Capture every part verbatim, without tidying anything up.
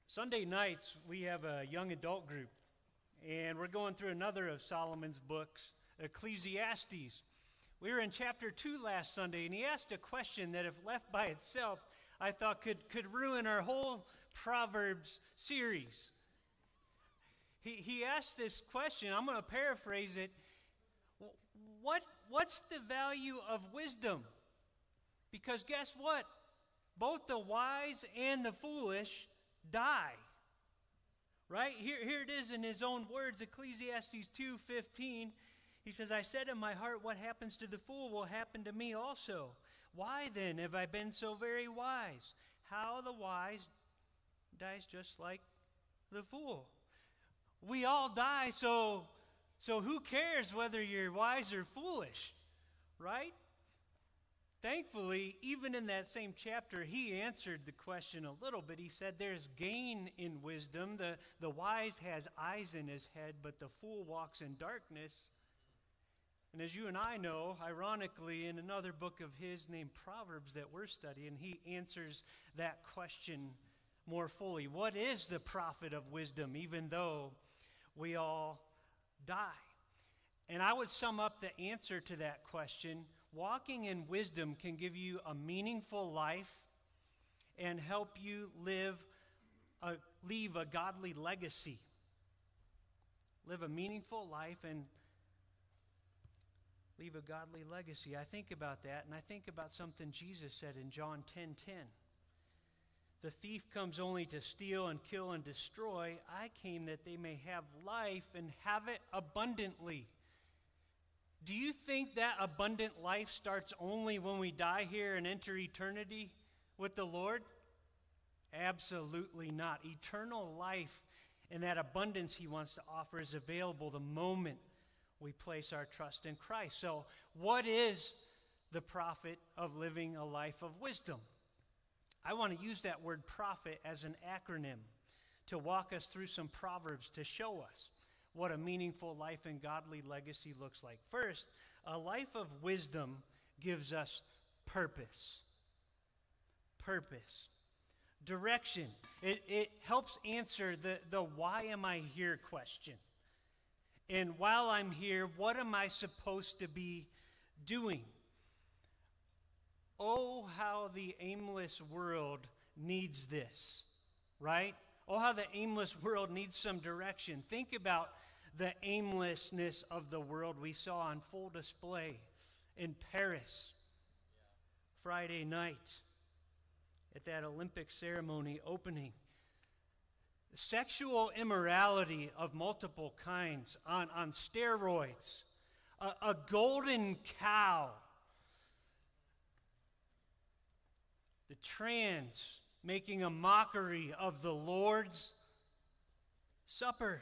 Sunday nights, we have a young adult group, and we're going through another of Solomon's books, Ecclesiastes. We were in chapter two last Sunday, and he asked a question that, if left by itself, I thought could, could ruin our whole Proverbs series. He, he asked this question, I'm going to paraphrase it. What, what's the value of wisdom? Because guess what? Both the wise and the foolish die. Right? Here, here it is in his own words, Ecclesiastes two fifteen. He says, I said in my heart, what happens to the fool will happen to me also. Why then have I been so very wise? How the wise dies just like the fool. We all die, so, so who cares whether you're wise or foolish? Right? Thankfully, even in that same chapter, he answered the question a little bit. He said there's gain in wisdom. The, the wise has eyes in his head, but the fool walks in darkness. And as you and I know, ironically, in another book of his named Proverbs that we're studying, he answers that question more fully. What is the profit of wisdom, even though we all die? And I would sum up the answer to that question. Walking in wisdom can give you a meaningful life and help you live a, leave a godly legacy. Live a meaningful life and leave a godly legacy. I think about that, and I think about something Jesus said in John ten ten. The thief comes only to steal and kill and destroy. I came that they may have life and have it abundantly. Do you think that abundant life starts only when we die here and enter eternity with the Lord? Absolutely not. Eternal life and that abundance he wants to offer is available the moment we place our trust in Christ. So what is the profit of living a life of wisdom? I want to use that word profit as an acronym to walk us through some Proverbs to show us what a meaningful life and godly legacy looks like. First, a life of wisdom gives us purpose. Purpose. Direction. It, it helps answer the, the why am I here question. And while I'm here, what am I supposed to be doing? Oh, how the aimless world needs this, right? Oh, how the aimless world needs some direction. Think about the aimlessness of the world we saw on full display in Paris Friday night at that Olympic ceremony opening. Sexual immorality of multiple kinds on, on steroids. A, a golden cow. The trans making a mockery of the Lord's Supper.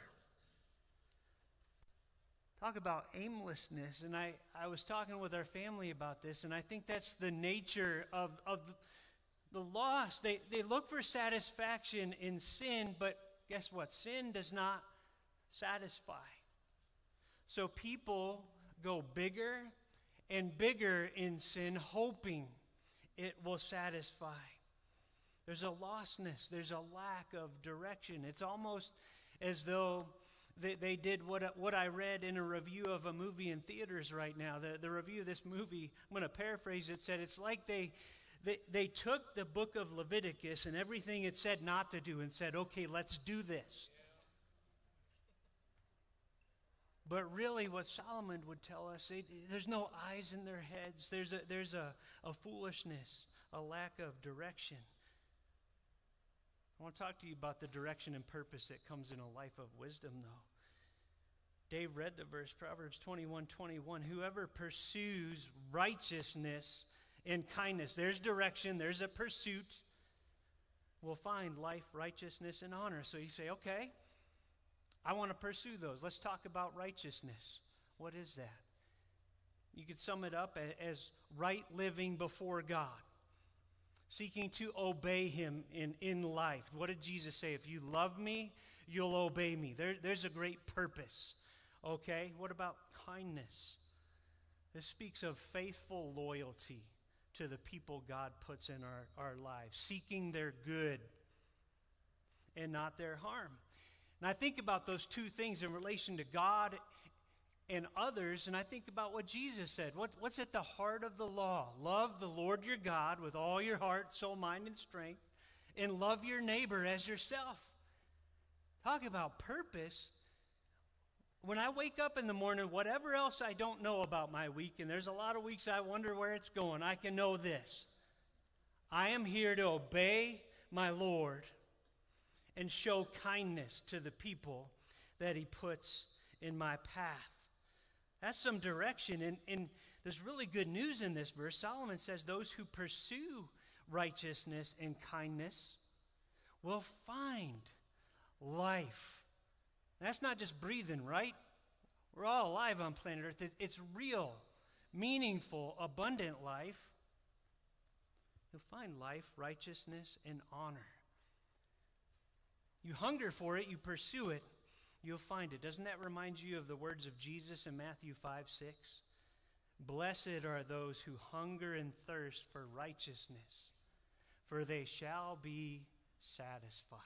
Talk about aimlessness. And I, I was talking with our family about this, and I think that's the nature of, of the lost. They, they look for satisfaction in sin, but guess what? Sin does not satisfy. So people go bigger and bigger in sin, hoping it will satisfy. There's a lostness. There's a lack of direction. It's almost as though they, they did what, what I read in a review of a movie in theaters right now. The, the review of this movie, I'm going to paraphrase it, said it's like they, they, they took the book of Leviticus and everything it said not to do and said, okay, let's do this. But really what Solomon would tell us, they, there's no eyes in their heads. There's a, there's a, a foolishness, a lack of direction. I want to talk to you about the direction and purpose that comes in a life of wisdom, though. Dave read the verse, Proverbs twenty-one twenty-one. Whoever pursues righteousness and kindness, there's direction, there's a pursuit, will find life, righteousness, and honor. So you say, okay, I want to pursue those. Let's talk about righteousness. What is that? You could sum it up as right living before God. Seeking to obey him in, in life. What did Jesus say? If you love me, you'll obey me. There, there's a great purpose. Okay, what about kindness? This speaks of faithful loyalty to the people God puts in our, our lives, seeking their good. and not their harm. And I think about those two things in relation to God and others, and I think about what Jesus said. What, what's at the heart of the law? Love the Lord your God with all your heart, soul, mind, and strength, and love your neighbor as yourself. Talk about purpose. When I wake up in the morning, whatever else I don't know about my week, and there's a lot of weeks I wonder where it's going, I can know this. I am here to obey my Lord and show kindness to the people that he puts in my path. That's some direction, and, and there's really good news in this verse. Solomon says those who pursue righteousness and kindness will find life. That's not just breathing, right? We're all alive on planet Earth. It's real, meaningful, abundant life. You'll find life, righteousness, and honor. You hunger for it, you pursue it, you'll find it. Doesn't that remind you of the words of Jesus in Matthew five six? Blessed are those who hunger and thirst for righteousness, for they shall be satisfied.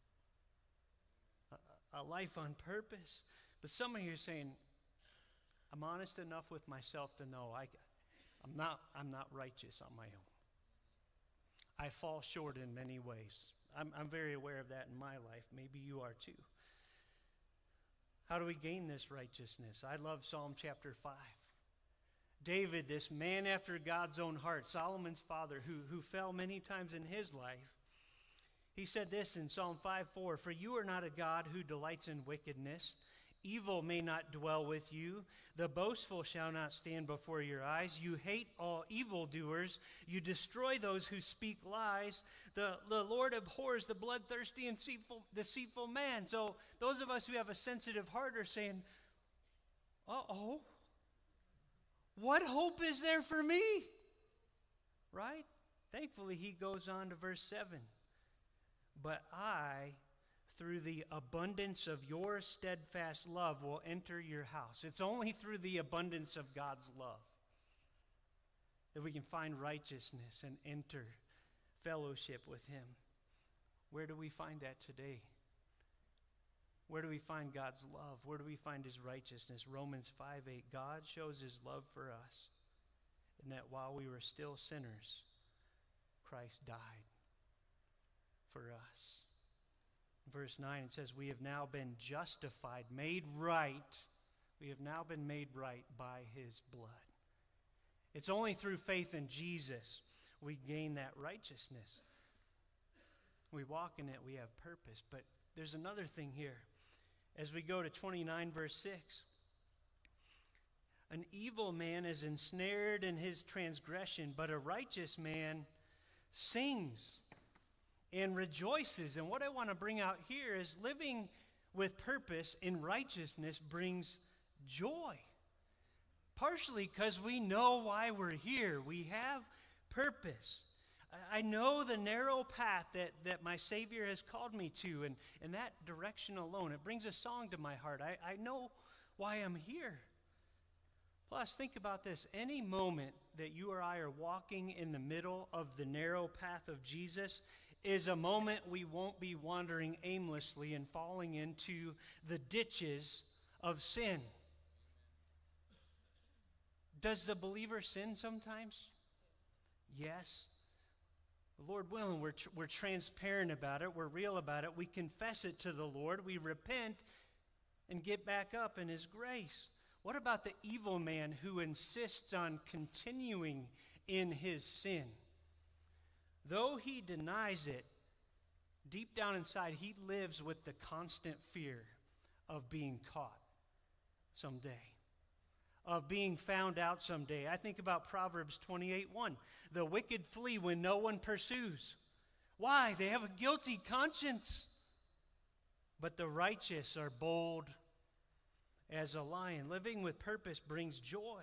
A, a life on purpose. But some of you are saying, I'm honest enough with myself to know I, I'm not, I'm not righteous on my own. I fall short in many ways. I'm, I'm very aware of that in my life. Maybe you are too. How do we gain this righteousness? I love Psalm chapter five. David, this man after God's own heart, Solomon's father, who, who fell many times in his life, he said this in Psalm five four, for you are not a God who delights in wickedness. Evil may not dwell with you. The boastful shall not stand before your eyes. You hate all evildoers. You destroy those who speak lies. The, the Lord abhors the bloodthirsty and deceitful, deceitful man. So those of us who have a sensitive heart are saying, uh-oh, what hope is there for me? Right? Thankfully, he goes on to verse seven. But I, through the abundance of your steadfast love, will enter your house. It's only through the abundance of God's love that we can find righteousness and enter fellowship with him. Where do we find that today? Where do we find God's love? Where do we find his righteousness? Romans five eight, God shows his love for us in that while we were still sinners, Christ died for us. Verse nine, it says, we have now been justified, made right. We have now been made right by his blood. It's only through faith in Jesus we gain that righteousness. We walk in it, we have purpose. But there's another thing here. As we go to twenty-nine, verse six, an evil man is ensnared in his transgression, but a righteous man sings and rejoices. And what I want to bring out here is living with purpose in righteousness brings joy. Partially because we know why we're here. We have purpose. I know the narrow path that, that my Savior has called me to, and, and that direction alone, it brings a song to my heart. I, I know why I'm here. Plus, think about this. Any moment that you or I are walking in the middle of the narrow path of Jesus is a moment we won't be wandering aimlessly and falling into the ditches of sin. Does the believer sin sometimes? Yes. Lord willing, we're, tr- we're transparent about it. We're real about it. We confess it to the Lord. We repent and get back up in his grace. What about the evil man who insists on continuing in his sin? Though he denies it, deep down inside, he lives with the constant fear of being caught someday, of being found out someday. I think about Proverbs twenty-eight one. The wicked flee when no one pursues. Why? They have a guilty conscience. But the righteous are bold as a lion. Living with purpose brings joy.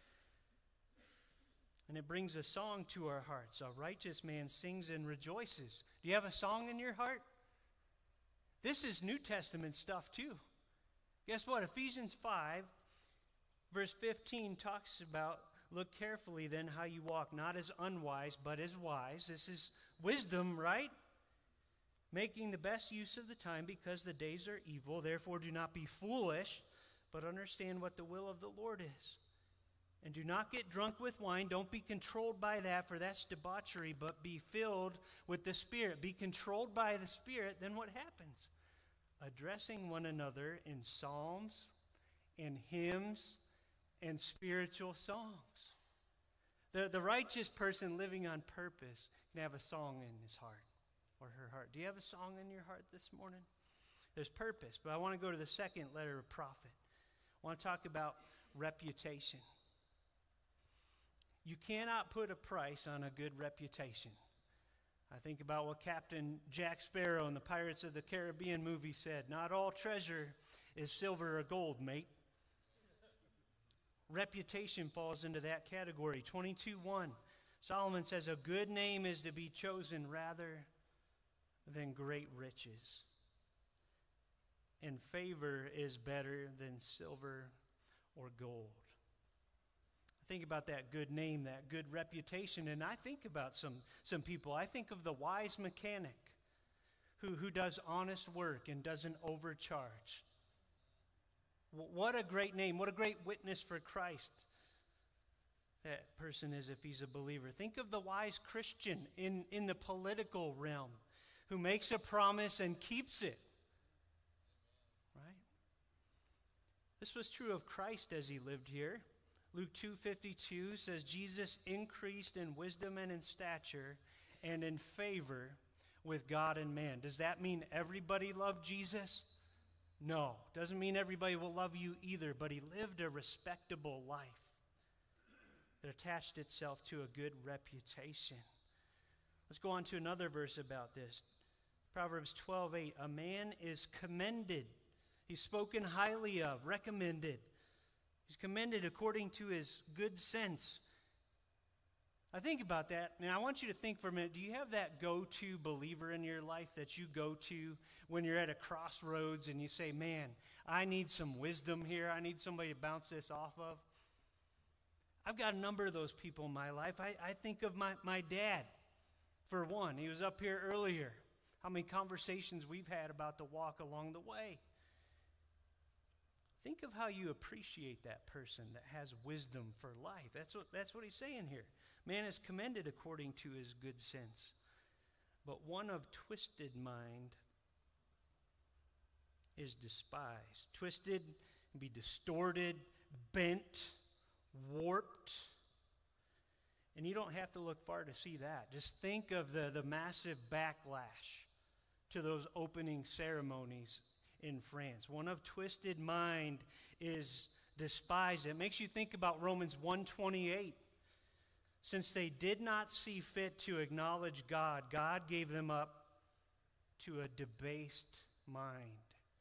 And it brings a song to our hearts. A righteous man sings and rejoices. Do you have a song in your heart? This is New Testament stuff too. Guess what? Ephesians five, verse fifteen talks about, look carefully then how you walk, not as unwise, but as wise. This is wisdom, right? making the best use of the time because the days are evil. Therefore do not be foolish, but understand what the will of the Lord is. And do not get drunk with wine. Don't be controlled by that, for that's debauchery, but be filled with the Spirit. Be controlled by the Spirit, then what happens? Addressing one another in psalms and hymns and spiritual songs. The, the righteous person living on purpose can have a song in his heart or her heart. Do you have a song in your heart this morning? There's purpose, but I want to go to the second letter of prophet. I want to talk about reputation. You cannot put a price on a good reputation. I think about what Captain Jack Sparrow in the Pirates of the Caribbean movie said, "Not all treasure is silver or gold, mate." Reputation falls into that category. twenty-two one, Solomon says, "A good name is to be chosen rather than great riches, and favor is better than silver or gold." I think about that good name, that good reputation, and I think about some, some people. I think of the wise mechanic who, who does honest work and doesn't overcharge. What a great name. What a great witness for Christ that person is if he's a believer. Think of the wise Christian in, in the political realm who makes a promise and keeps it. Right? This was true of Christ as he lived here. Luke two fifty-two says, Jesus increased in wisdom and in stature and in favor with God and man. Does that mean everybody loved Jesus? No, doesn't mean everybody will love you either, but he lived a respectable life that attached itself to a good reputation. Let's go on to another verse about this. Proverbs twelve eight, a man is commended. He's spoken highly of, recommended. He's commended according to his good sense. I think about that, and I want you to think for a minute, do you have that go-to believer in your life that you go to when you're at a crossroads and you say, man, I need some wisdom here. I need somebody to bounce this off of. I've got a number of those people in my life. I, I think of my, my dad, for one. He was up here earlier. How many conversations we've had about the walk along the way. Think of how you appreciate that person that has wisdom for life. That's what, that's what he's saying here. Man is commended according to his good sense, but one of twisted mind is despised. Twisted can be distorted, bent, warped. And you don't have to look far to see that. Just think of the, the massive backlash to those opening ceremonies in France. One of twisted mind is despised. It makes you think about Romans one twenty-eight. Since they did not see fit to acknowledge God, God gave them up to a debased mind.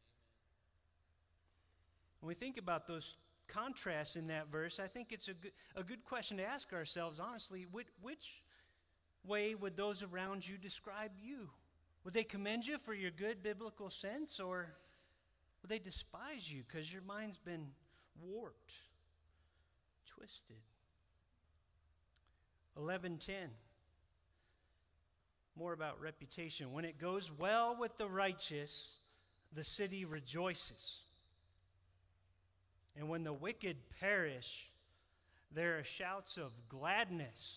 When we think about those contrasts in that verse, I think it's a good, a good question to ask ourselves, honestly, which, which way would those around you describe you? Would they commend you for your good biblical sense, or would they despise you because your mind's been warped, twisted? eleven ten. More about reputation. When it goes well with the righteous, the city rejoices. And when the wicked perish, there are shouts of gladness.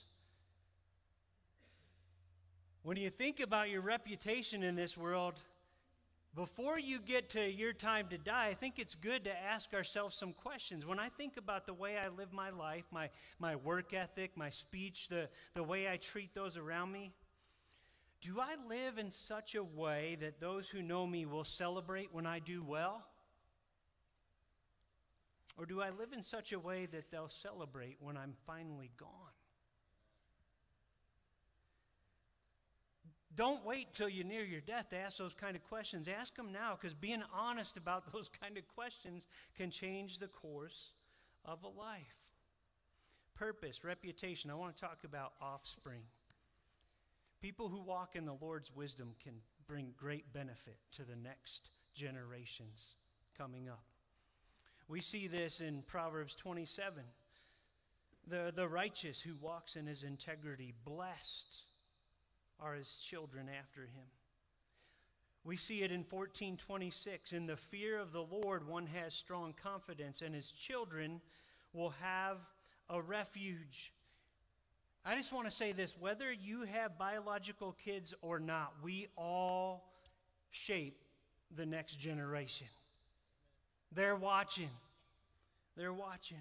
When you think about your reputation in this world, before you get to your time to die, I think it's good to ask ourselves some questions. When I think about the way I live my life, my, my work ethic, my speech, the, the way I treat those around me, do I live in such a way that those who know me will celebrate when I do well? Or do I live in such a way that they'll celebrate when I'm finally gone? Don't wait till you're near your death to ask those kind of questions. Ask them now, because being honest about those kind of questions can change the course of a life. Purpose, reputation. I want to talk about offspring. People who walk in the Lord's wisdom can bring great benefit to the next generations coming up. We see this in Proverbs twenty-seven. The, the righteous who walks in his integrity, blessed are his children after him. We see it in fourteen twenty-six. In the fear of the Lord, one has strong confidence, and his children will have a refuge. I just want to say this, whether you have biological kids or not, we all shape the next generation. They're watching. They're watching.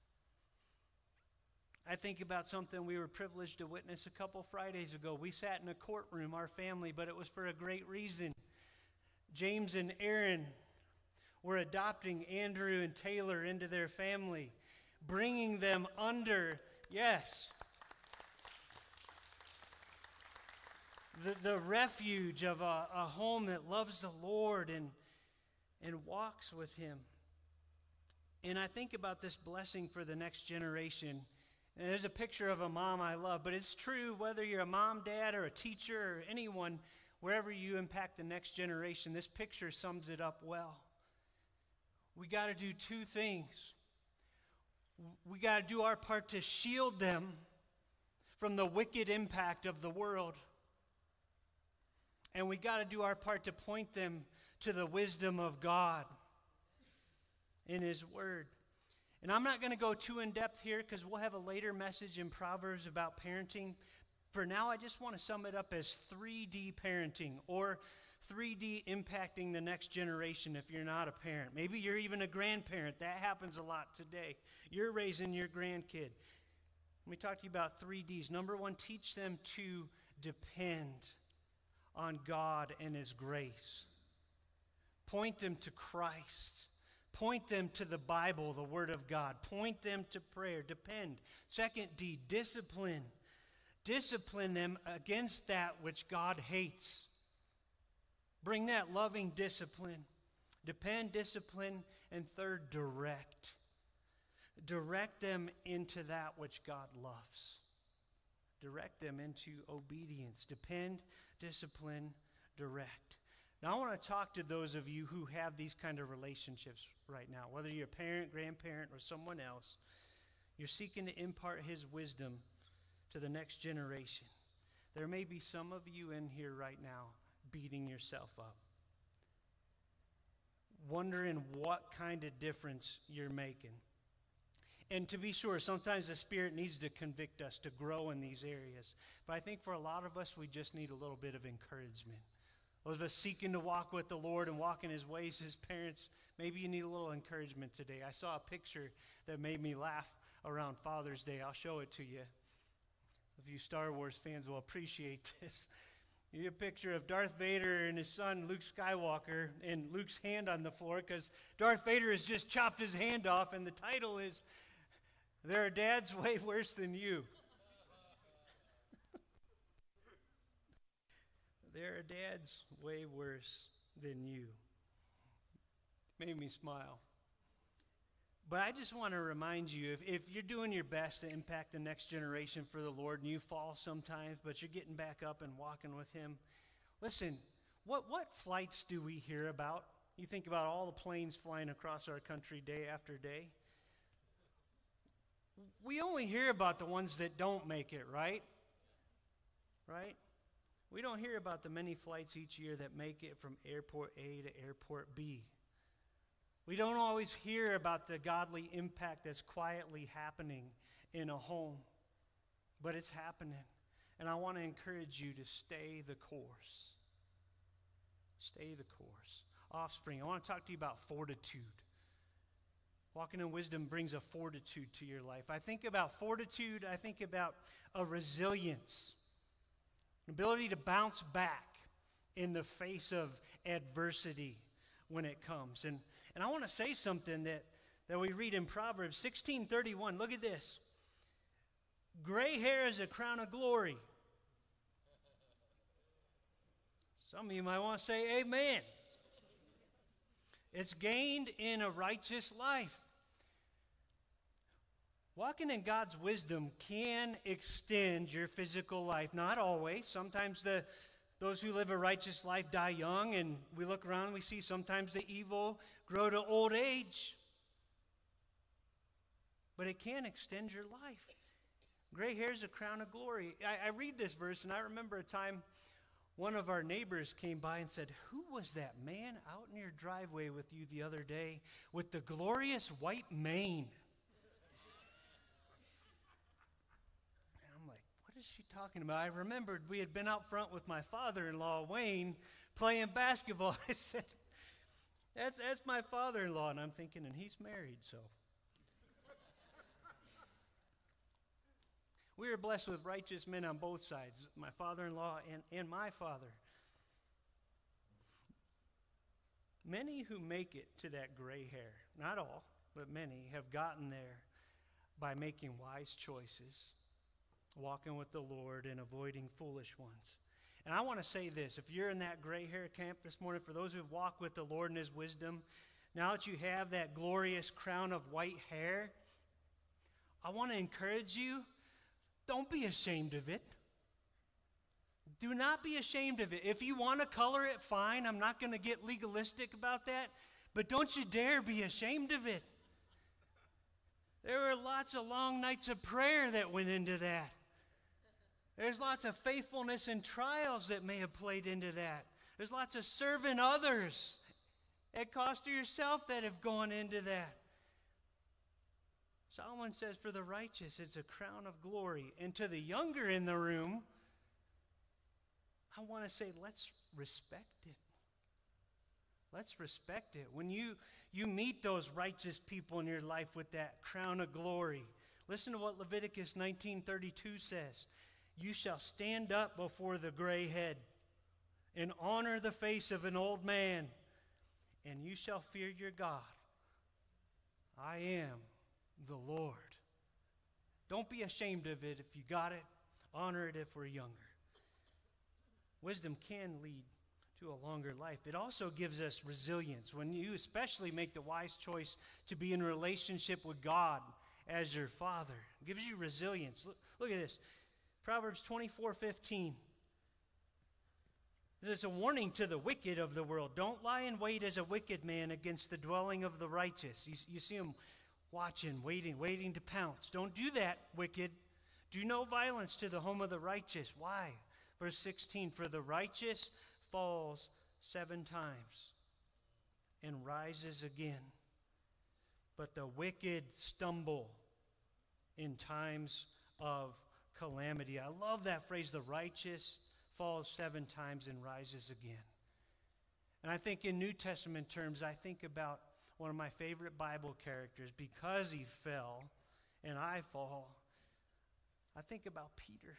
I think about something we were privileged to witness a couple Fridays ago. We sat in a courtroom, our family, but it was for a great reason. James and Aaron were adopting Andrew and Taylor into their family, bringing them under, yes, the, the refuge of a, a home that loves the Lord and, and walks with him. And I think about this blessing for the next generation. And there's a picture of a mom I love, but it's true whether you're a mom, dad, or a teacher, or anyone, wherever you impact the next generation, this picture sums it up well. We got to do two things. We got to do our part to shield them from the wicked impact of the world. And we got to do our part to point them to the wisdom of God in His Word. And I'm not going to go too in-depth here because we'll have a later message in Proverbs about parenting. For now, I just want to sum it up as three D parenting, or three D impacting the next generation if you're not a parent. Maybe you're even a grandparent. That happens a lot today. You're raising your grandkid. Let me talk to you about three Ds. Number one, teach them to depend on God and His grace. Point them to Christ. Point them to the Bible, the Word of God. Point them to prayer. Depend. Second D, discipline. Discipline them against that which God hates. Bring that loving discipline. Depend, discipline, and third, direct. Direct them into that which God loves. Direct them into obedience. Depend, discipline, direct. Now, I want to talk to those of you who have these kind of relationships right now, whether you're a parent, grandparent, or someone else. You're seeking to impart His wisdom to the next generation. There may be some of you in here right now beating yourself up, wondering what kind of difference you're making. And to be sure, sometimes the Spirit needs to convict us to grow in these areas. But I think for a lot of us, we just need a little bit of encouragement. Those of us seeking to walk with the Lord and walk in His ways as parents, maybe you need a little encouragement today. I saw a picture that made me laugh around Father's Day. I'll show it to you. If you Star Wars fans will appreciate this. You get a picture of Darth Vader and his son Luke Skywalker, and Luke's hand on the floor because Darth Vader has just chopped his hand off, and the title is, "There are dads way worse than you." There are dads way worse than you. Made me smile. But I just want to remind you, if, if you're doing your best to impact the next generation for the Lord, and you fall sometimes, but you're getting back up and walking with Him, listen, what, what flights do we hear about? You think about all the planes flying across our country day after day. We only hear about the ones that don't make it, right? Right? We don't hear about the many flights each year that make it from airport A to airport B. We don't always hear about the godly impact that's quietly happening in a home, but it's happening. And I want to encourage you to stay the course. Stay the course. Offspring, I want to talk to you about fortitude. Walking in wisdom brings a fortitude to your life. I think about fortitude, I think about a resilience. An ability to bounce back in the face of adversity when it comes. And, and I want to say something that, that we read in Proverbs sixteen thirty-one. Look at this. Gray hair is a crown of glory. Some of you might want to say amen. It's gained in a righteous life. Walking in God's wisdom can extend your physical life. Not always. Sometimes the those who live a righteous life die young, and we look around and we see sometimes the evil grow to old age. But it can extend your life. Gray hair is a crown of glory. I, I read this verse, and I remember a time one of our neighbors came by and said, "Who was that man out in your driveway with you the other day with the glorious white mane?" And I'm like, what is she talking about? I remembered we had been out front with my father-in-law, Wayne, playing basketball. I said, that's, that's my father-in-law. And I'm thinking, and he's married, so. We are blessed with righteous men on both sides, my father-in-law and, and my father. Many who make it to that gray hair, not all, but many, have gotten there by making wise choices, walking with the Lord and avoiding foolish ones. And I want to say this, if you're in that gray hair camp this morning, for those who have walked with the Lord in his wisdom, now that you have that glorious crown of white hair, I want to encourage you, don't be ashamed of it. Do not be ashamed of it. If you want to color it, fine. I'm not going to get legalistic about that. But don't you dare be ashamed of it. There were lots of long nights of prayer that went into that. There's lots of faithfulness and trials that may have played into that. There's lots of serving others at cost to yourself that have gone into that. Solomon says, for the righteous, it's a crown of glory. And to the younger in the room, I want to say, let's respect it. Let's respect it. When you, you meet those righteous people in your life with that crown of glory, listen to what Leviticus nineteen thirty-two says. You shall stand up before the gray head and honor the face of an old man, and you shall fear your God. I am the Lord. Don't be ashamed of it if you got it. Honor it if we're younger. Wisdom can lead to a longer life. It also gives us resilience. When you especially make the wise choice to be in relationship with God as your Father, it gives you resilience. Look, look at this. Proverbs twenty-four fifteen. There's a warning to the wicked of the world. Don't lie in wait as a wicked man against the dwelling of the righteous. You, you see them watching, waiting, waiting to pounce. Don't do that, wicked. Do no violence to the home of the righteous. Why? Verse sixteen, for the righteous falls seven times and rises again, but the wicked stumble in times of calamity. I love that phrase, the righteous falls seven times and rises again. And I think in New Testament terms, I think about one of my favorite Bible characters. Because he fell and I fall, I think about Peter.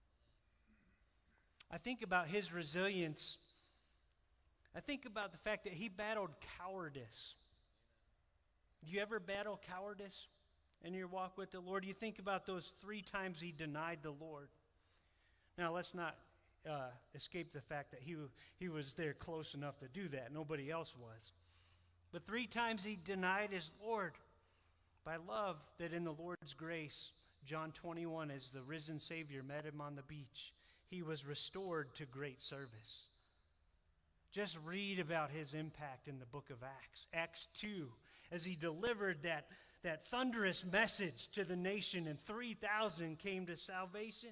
I think about his resilience. I think about the fact that he battled cowardice. Do you ever battle cowardice in your walk with the Lord? You think about those three times he denied the Lord. Now, let's not uh, escape the fact that he, he was there close enough to do that. Nobody else was. But three times he denied his Lord. But I love that in the Lord's grace, John twenty-one, as the risen Savior met him on the beach, he was restored to great service. Just read about his impact in the book of Acts. Acts two, as he delivered that, that thunderous message to the nation and three thousand came to salvation.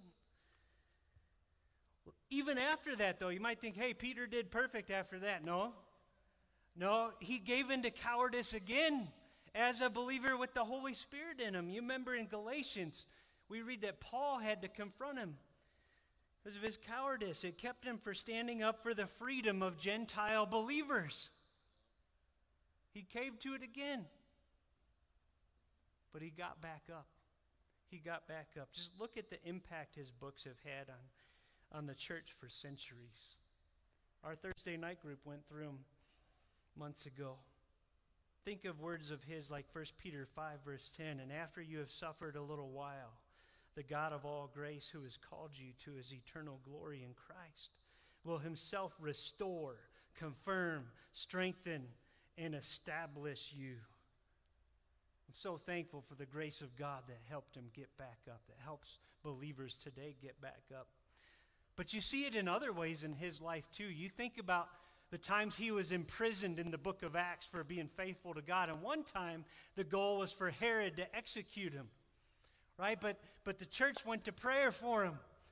Even after that, though, you might think, hey, Peter did perfect after that. No. No, he gave into cowardice again as a believer with the Holy Spirit in him. You remember in Galatians, we read that Paul had to confront him because of his cowardice. It kept him from standing up for the freedom of Gentile believers. He caved to it again. But he got back up. He got back up. Just look at the impact his books have had on, on the church for centuries. Our Thursday night group went through them months ago. Think of words of his like First Peter five, verse ten. And after you have suffered a little while, the God of all grace, who has called you to his eternal glory in Christ, will himself restore, confirm, strengthen, and establish you. I'm so thankful for the grace of God that helped him get back up, that helps believers today get back up. But you see it in other ways in his life too. You think about the times he was imprisoned in the book of Acts for being faithful to God. And one time, the goal was for Herod to execute him, right? But, but the church went to prayer for him.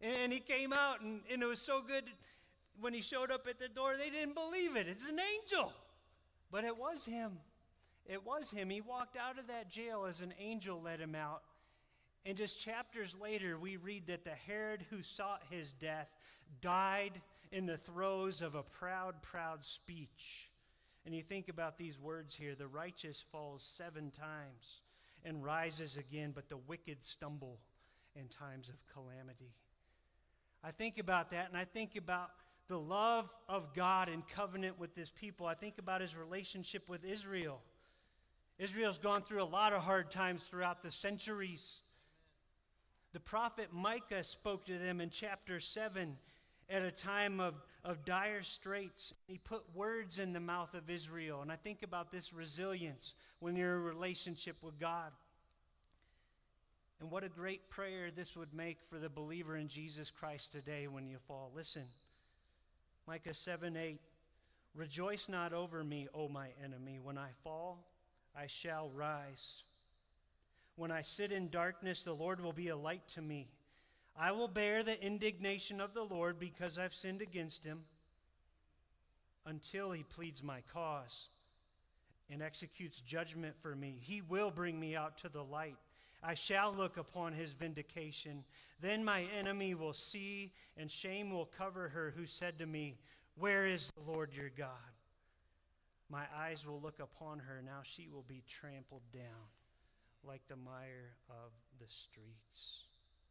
And, and he came out, and, and it was so good when he showed up at the door, they didn't believe it. It's an angel. But it was him. It was him. He walked out of that jail as an angel led him out. And just chapters later, we read that the Herod who sought his death died in the throes of a proud, proud speech. And you think about these words here: the righteous falls seven times and rises again, but the wicked stumble in times of calamity. I think about that, and I think about the love of God in covenant with his people. I think about his relationship with Israel. Israel's gone through a lot of hard times throughout the centuries. The prophet Micah spoke to them in chapter seven at a time of, of dire straits. He put words in the mouth of Israel. And I think about this resilience when you're in a relationship with God. And what a great prayer this would make for the believer in Jesus Christ today when you fall. Listen, Micah seven eight, rejoice not over me, O my enemy. When I fall, I shall rise. When I sit in darkness, the Lord will be a light to me. I will bear the indignation of the Lord because I've sinned against him, until he pleads my cause and executes judgment for me. He will bring me out to the light. I shall look upon his vindication. Then my enemy will see, and shame will cover her who said to me, where is the Lord your God? My eyes will look upon her. Now she will be trampled down like the mire of the streets.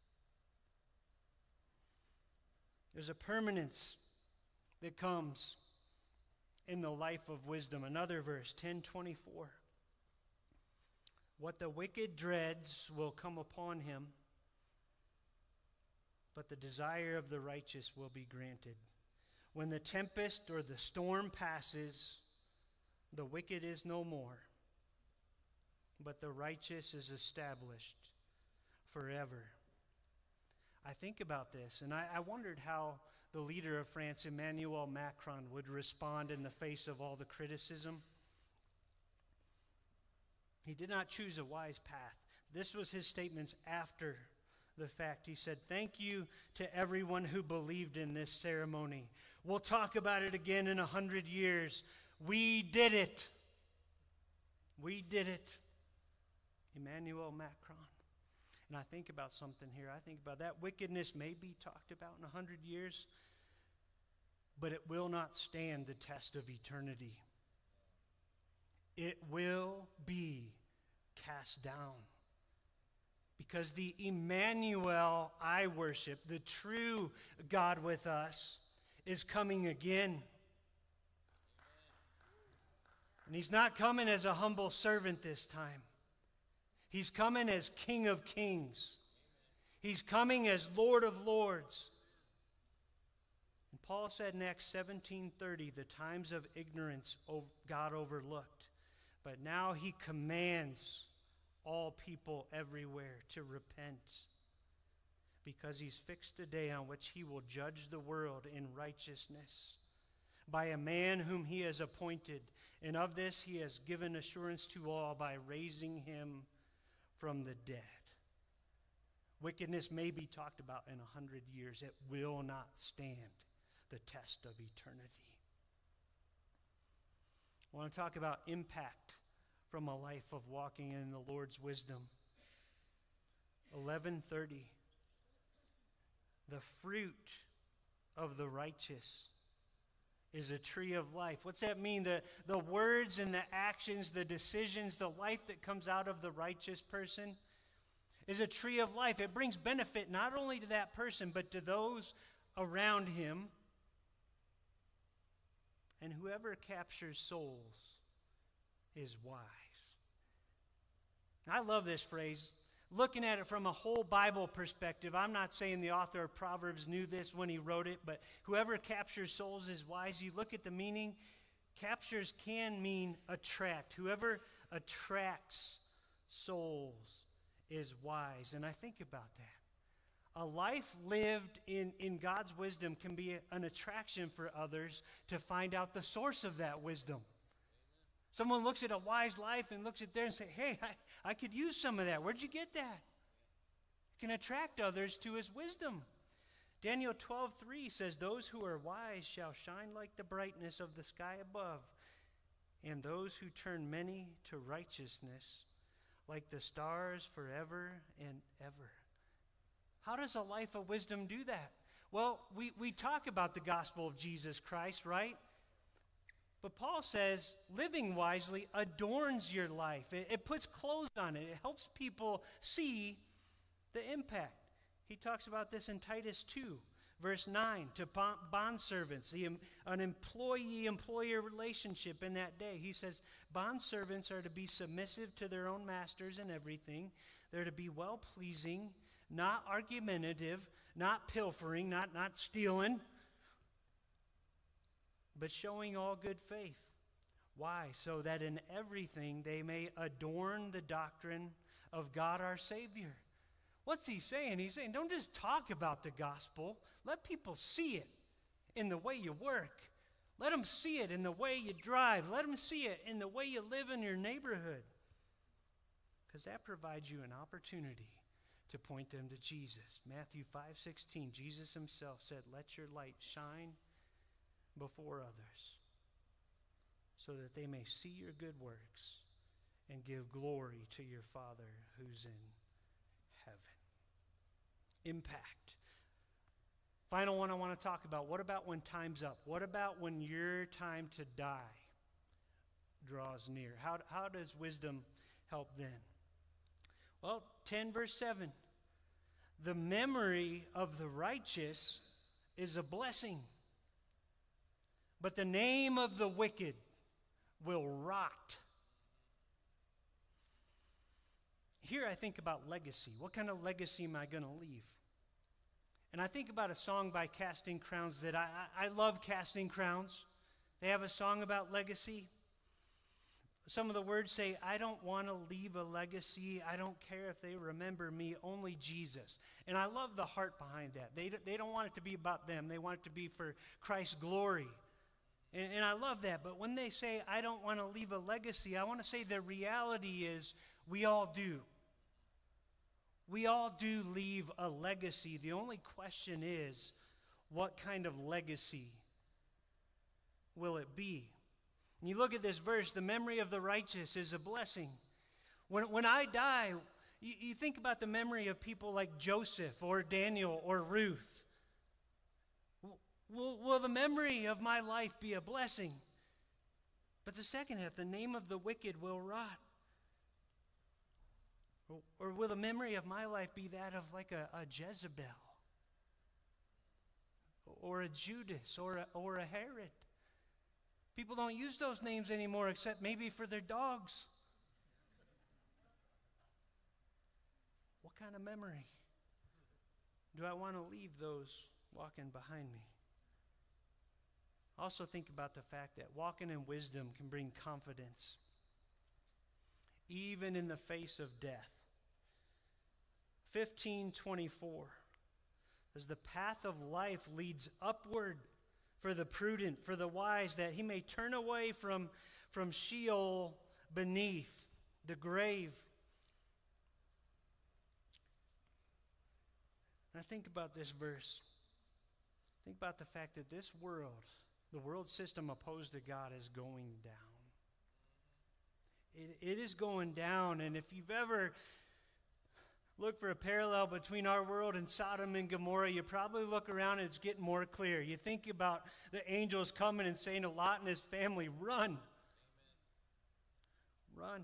There's a permanence that comes in the life of wisdom. Another verse, ten twenty-four. What the wicked dreads will come upon him, but the desire of the righteous will be granted. When the tempest or the storm passes, the wicked is no more, but the righteous is established forever. I think about this, and I, I wondered how the leader of France, Emmanuel Macron, would respond in the face of all the criticism. He did not choose a wise path. This was his statements after the fact. He said, thank you to everyone who believed in this ceremony. We'll talk about it again in a hundred years. We did it. We did it. Emmanuel Macron. And I think about something here. I think about that wickedness may be talked about in a hundred years, but it will not stand the test of eternity. It will be cast down. Because the Emmanuel I worship, the true God with us, is coming again. And he's not coming as a humble servant this time. He's coming as King of Kings. He's coming as Lord of Lords. And Paul said in Acts seventeen thirty, the times of ignorance God overlooked. But now he commands all people everywhere to repent, because he's fixed a day on which he will judge the world in righteousness by a man whom he has appointed. And of this he has given assurance to all by raising him from the dead. Wickedness may be talked about in a hundred years. It will not stand the test of eternity. I want to talk about impact from a life of walking in the Lord's wisdom. eleven thirty. The fruit of the righteous is a tree of life. What's that mean? The, the words and the actions, the decisions, the life that comes out of the righteous person is a tree of life. It brings benefit not only to that person, but to those around him. And whoever captures souls is wise. I love this phrase. Looking at it from a whole Bible perspective, I'm not saying the author of Proverbs knew this when he wrote it, but whoever captures souls is wise. You look at the meaning, captures can mean attract. Whoever attracts souls is wise. And I think about that. A life lived in, in God's wisdom can be an attraction for others to find out the source of that wisdom. Someone looks at a wise life and looks at there and say, hey, I, I could use some of that. Where'd you get that? It can attract others to his wisdom. Daniel twelve three says, those who are wise shall shine like the brightness of the sky above, and those who turn many to righteousness like the stars forever and ever. How does a life of wisdom do that? Well, we, we talk about the gospel of Jesus Christ, right? But Paul says living wisely adorns your life. It, it puts clothes on it. It helps people see the impact. He talks about this in Titus two, verse nine, to bondservants, the, an employee-employer relationship in that day. He says, bondservants are to be submissive to their own masters in everything. They're to be well-pleasing, not argumentative, not pilfering, not, not stealing, but showing all good faith. Why? So that in everything they may adorn the doctrine of God our Savior. What's he saying? He's saying, don't just talk about the gospel. Let people see it in the way you work. Let them see it in the way you drive. Let them see it in the way you live in your neighborhood. Because that provides you an opportunity to point them to Jesus. Matthew five sixteen, Jesus himself said, let your light shine before others, so that they may see your good works and give glory to your Father who's in heaven. Impact. Final one I want to talk about. What about when time's up? What about when your time to die draws near? How, how does wisdom help then? Well, ten verse seven. The memory of the righteous is a blessing, but the name of the wicked will rot. Here I think about legacy. What kind of legacy am I going to leave? And I think about a song by Casting Crowns that I, I, I love Casting Crowns. They have a song about legacy. Some of the words say, I don't want to leave a legacy. I don't care if they remember me, only Jesus. And I love the heart behind that. They, they don't want it to be about them. They want it to be for Christ's glory. And, and I love that. But when they say, I don't want to leave a legacy, I want to say the reality is we all do. We all do leave a legacy. The only question is, what kind of legacy will it be? And you look at this verse, the memory of the righteous is a blessing. When, when I die, you, you think about the memory of people like Joseph or Daniel or Ruth. Will, will the memory of my life be a blessing? But the second half, the name of the wicked will rot. Or, or will the memory of my life be that of like a, a Jezebel? Or a Judas or a, or a Herod? People don't use those names anymore except maybe for their dogs. What kind of memory do I want to leave those walking behind me? Also think about the fact that walking in wisdom can bring confidence, even in the face of death. fifteen twenty-four, as the path of life leads upward for the prudent, for the wise, that he may turn away from, from Sheol beneath, the grave. And I think about this verse. Think about the fact that this world, the world system opposed to God, is going down. It, it is going down, and if you've ever look for a parallel between our world and Sodom and Gomorrah, you probably look around and it's getting more clear. You think about the angels coming and saying to Lot and his family, run. Amen. Run.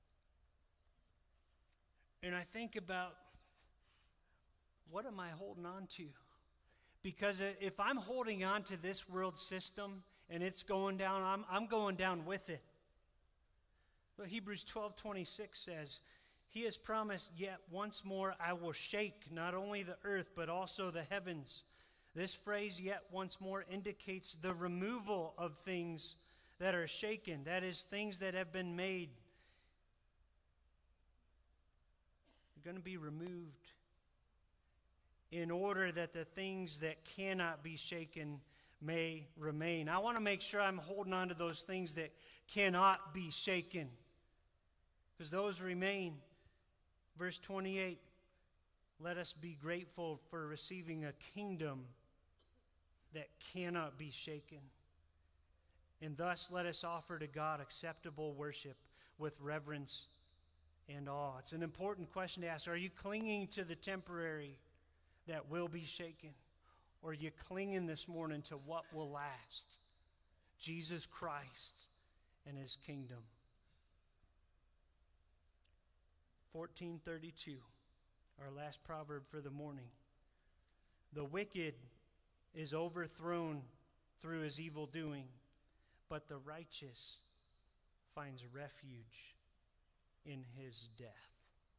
And I think about, what am I holding on to? Because if I'm holding on to this world system and it's going down, I'm, I'm going down with it. But Hebrews twelve twenty-six says, he has promised, yet once more I will shake not only the earth, but also the heavens. This phrase, yet once more, indicates the removal of things that are shaken. That is, things that have been made. They're going to be removed in order that the things that cannot be shaken may remain. I want to make sure I'm holding on to those things that cannot be shaken, because those remain. Verse twenty-eight, let us be grateful for receiving a kingdom that cannot be shaken. And thus let us offer to God acceptable worship with reverence and awe. It's an important question to ask. Are you clinging to the temporary that will be shaken? Or are you clinging this morning to what will last? Jesus Christ and his kingdom. fourteen thirty-two, our last proverb for the morning. The wicked is overthrown through his evil doing, but the righteous finds refuge in his death.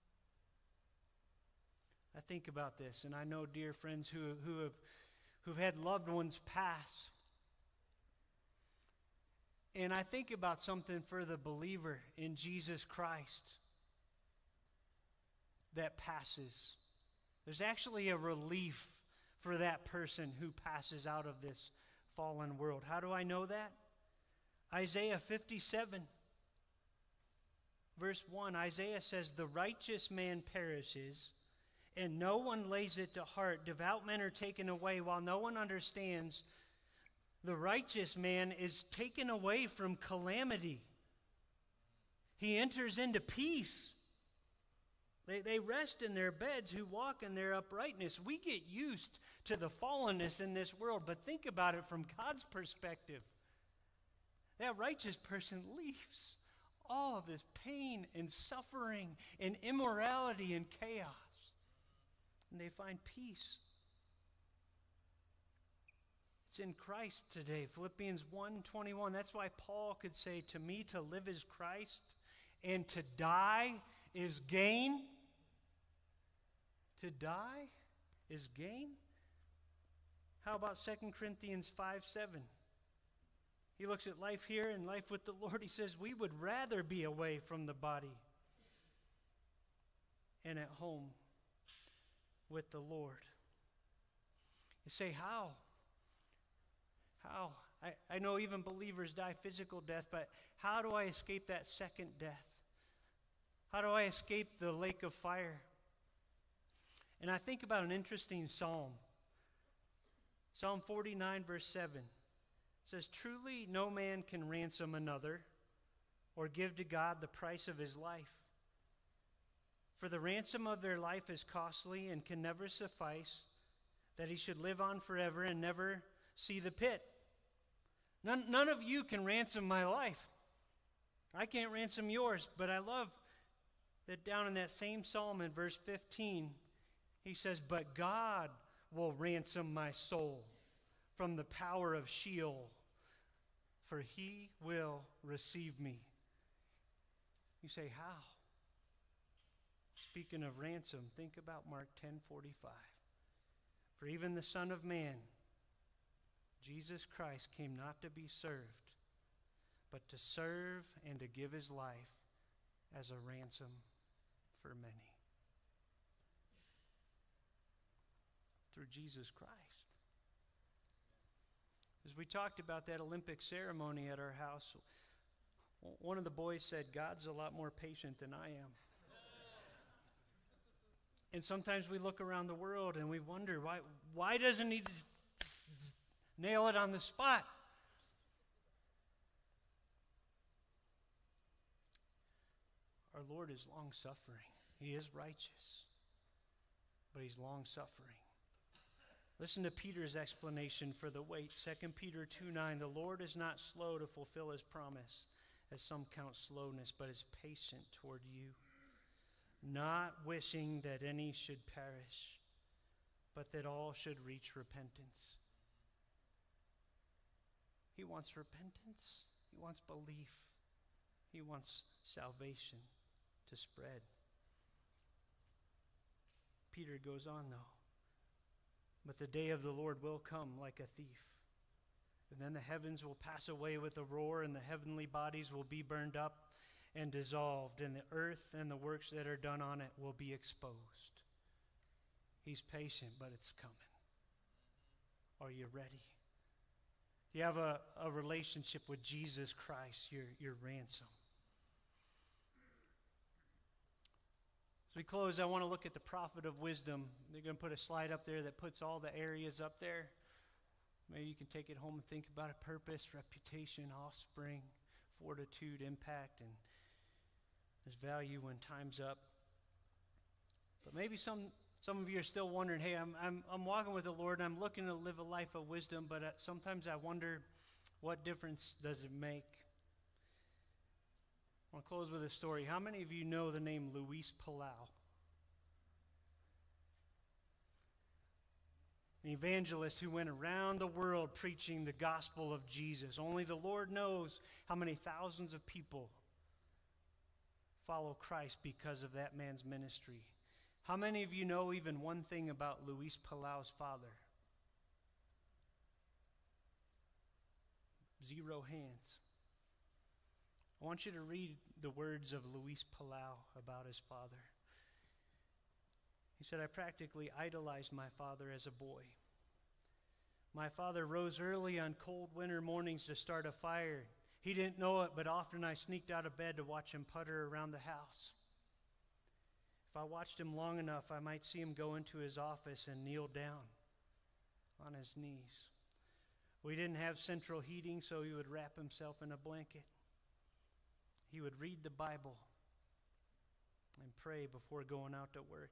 I think about this, and I know dear friends who, who have who've had loved ones pass. And I think about something for the believer in Jesus Christ that passes. There's actually a relief for that person who passes out of this fallen world. How do I know that? Isaiah fifty-seven, verse one, Isaiah says, "The righteous man perishes, and no one lays it to heart. Devout men are taken away, while no one understands. The righteous man is taken away from calamity. He enters into peace." They, they rest in their beds who walk in their uprightness. We get used to the fallenness in this world, but think about it from God's perspective. That righteous person leaves all of this pain and suffering and immorality and chaos, and they find peace. It's in Christ today. Philippians one twenty-one. That's why Paul could say, "To me to live is Christ, and to die is gain." To die is gain. How about Second Corinthians five seven? He looks at life here and life with the Lord. He says, we would rather be away from the body and at home with the Lord. You say, how? How? I, I know even believers die physical death, but how do I escape that second death? How do I escape the lake of fire? And I think about an interesting psalm. Psalm forty-nine, verse seven. It says, "Truly no man can ransom another or give to God the price of his life. For the ransom of their life is costly and can never suffice, that he should live on forever and never see the pit." None, none of you can ransom my life. I can't ransom yours, but I love that down in that same psalm in verse fifteen, he says, "But God will ransom my soul from the power of Sheol, for he will receive me." You say, how? Speaking of ransom, think about Mark ten forty-five. "For even the Son of Man, Jesus Christ, came not to be served, but to serve and to give his life as a ransom for many." Through Jesus Christ. As we talked about that Olympic ceremony at our house, one of the boys said, "God's a lot more patient than I am." And sometimes we look around the world and we wonder, why, why doesn't he just nail it on the spot? Our Lord is long-suffering. He is righteous, but he's long-suffering. Listen to Peter's explanation for the wait. Second Peter two nine, "The Lord is not slow to fulfill his promise, as some count slowness, but is patient toward you, not wishing that any should perish, but that all should reach repentance." He wants repentance. He wants belief. He wants salvation to spread. Peter goes on, though. "But the day of the Lord will come like a thief. And then the heavens will pass away with a roar, and the heavenly bodies will be burned up and dissolved, and the earth and the works that are done on it will be exposed." He's patient, but it's coming. Are you ready? You have a, a relationship with Jesus Christ, your, your ransom. As we close, I want to look at the prophet of wisdom. They're going to put a slide up there that puts all the areas up there. Maybe you can take it home and think about it: purpose, reputation, offspring, fortitude, impact, and his value when time's up. But maybe some some of you are still wondering, hey, I'm I'm I'm walking with the Lord and I'm looking to live a life of wisdom, but uh, sometimes I wonder, what difference does it make? I want to close with a story. How many of you know the name Luis Palau? An evangelist who went around the world preaching the gospel of Jesus. Only the Lord knows how many thousands of people follow Christ because of that man's ministry. How many of you know even one thing about Luis Palau's father? Zero hands. I want you to read the words of Luis Palau about his father. He said, I practically idolized my father as a boy. My father rose early on cold winter mornings to start a fire. He didn't know it, but often I sneaked out of bed to watch him putter around the house. If I watched him long enough, I might see him go into his office and kneel down on his knees. We didn't have central heating, so he would wrap himself in a blanket. He would read the Bible and pray before going out to work.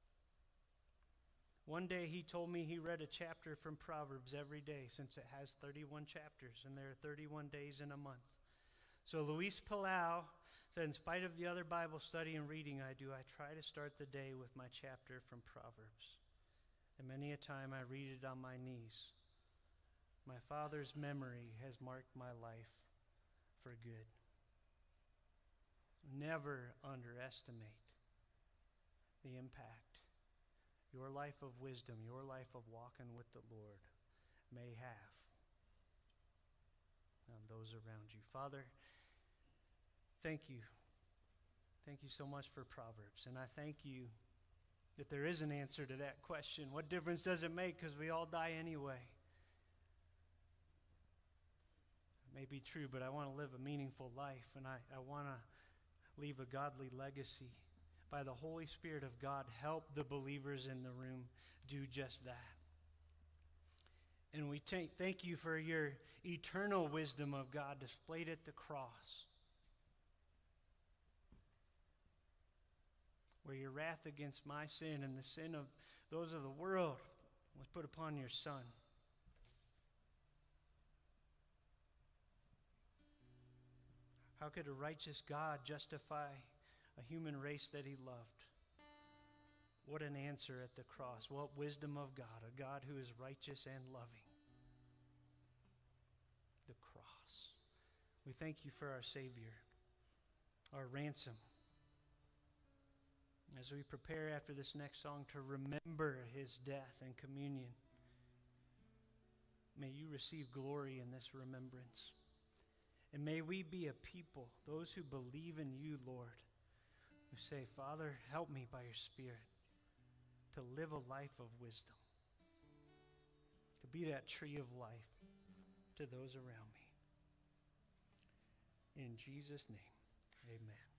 One day he told me he read a chapter from Proverbs every day, since it has thirty-one chapters, and there are thirty-one days in a month. So Luis Palau said, in spite of the other Bible study and reading I do, I try to start the day with my chapter from Proverbs. And many a time I read it on my knees. My father's memory has marked my life for good. Never underestimate the impact your life of wisdom, your life of walking with the Lord may have on those around you. Father, thank you. Thank you so much for Proverbs. And I thank you that there is an answer to that question. What difference does it make? Because we all die anyway. It may be true, but I want to live a meaningful life, and I, I want to leave a godly legacy. By the Holy Spirit of God, help the believers in the room do just that. And we t- thank you for your eternal wisdom of God displayed at the cross, where your wrath against my sin and the sin of those of the world was put upon your Son. How could a righteous God justify a human race that he loved? What an answer at the cross. What wisdom of God, a God who is righteous and loving. The cross. We thank you for our Savior, our ransom. As we prepare after this next song to remember his death and communion, may you receive glory in this remembrance. And may we be a people, those who believe in you, Lord, who say, Father, help me by your Spirit to live a life of wisdom, to be that tree of life to those around me. In Jesus' name, amen.